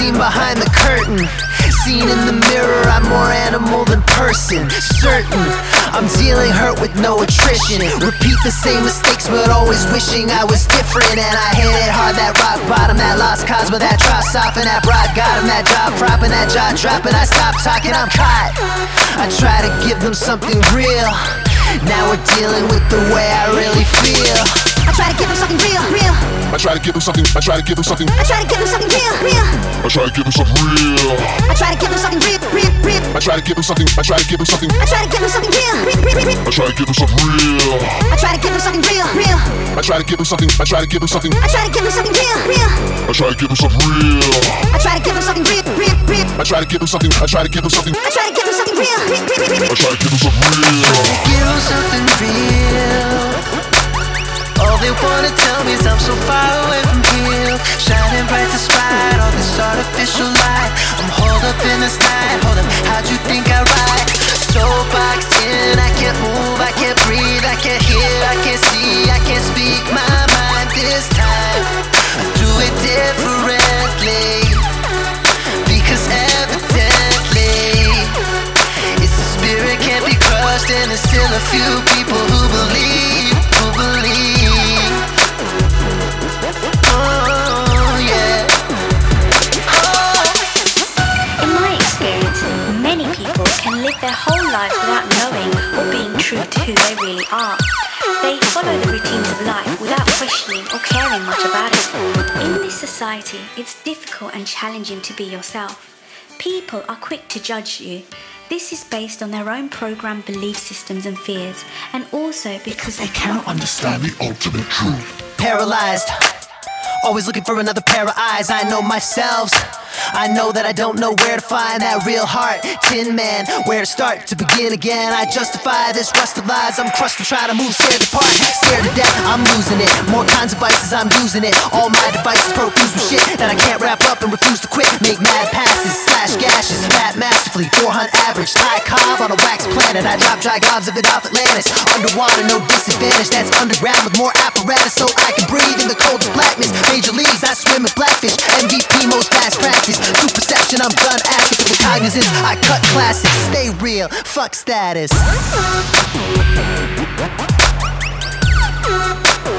seen behind the curtain. Seen in the mirror, I'm more animal than person. Certain, I'm dealing hurt with no attrition. Repeat the same mistakes, but always wishing I was different. And I hit it hard, that rock bottom, that lost cause, but that drop off and that broad got him, that job propping, that jaw dropping. I stop talking, I'm caught. I try to give them something real. Now we're dealing with the way I really feel. I try to give them something real, real. I try to give him something, I try to give him something. I try to give them something real, real. I try to give him something real. I try to give them something real, real, real. I try to give him something, I try to give him something. I try to give them something real, real, real, real. I try to give him something real. I try to give them something real, real. I try to give him something, I try to give him something. I try to give them something real, real. I try to give him something real. I try to give them something real, real, real. I try to give him something, I try to give him something. I try to give them something real, real, real, real. I try to give him something real. Give them something real. All they wanna tell me is I'm so far away from here, shining bright despite all this artificial light. I'm holed up in this night. Hold up, how'd you think I ride? So boxed in, I can't move, I can't breathe, I can't hear, I can't see, I can't speak my mind this time. I do it differently, because evidently it's the spirit can't be crushed, and there's still a few people who believe, who believe. Oh yeah. Oh. In my experience, many people can live their whole lives without knowing or being true to who they really are. They follow the routines of life without questioning or caring much about it. In this society, it's difficult and challenging to be yourself. People are quick to judge you. This is based on their own programmed belief systems and fears, and also because they cannot understand the ultimate truth. Paralyzed, always looking for another pair of eyes. I know myself, I know that I don't know where to find that real heart. Tin Man, where to start, to begin again. I justify this rust of lies. I'm crushed to try to move, scared to part, scared to death, I'm losing it. More kinds of vices, I'm using it. All my devices profuse with shit that I can't wrap up and refuse to quit. Make mad passes, slash gashes, fat masterfully 400 average, Thai cob on a wax planet. I drop dry gobs of it off Atlantis. Underwater, no disadvantage, that's underground with more apparatus so I can breathe in the cold of blackness. Major leagues, I swim with blackfish. MVP, most fast practice. Through perception, I'm gun acid. With cognizance, I cut classics. Stay real, fuck status.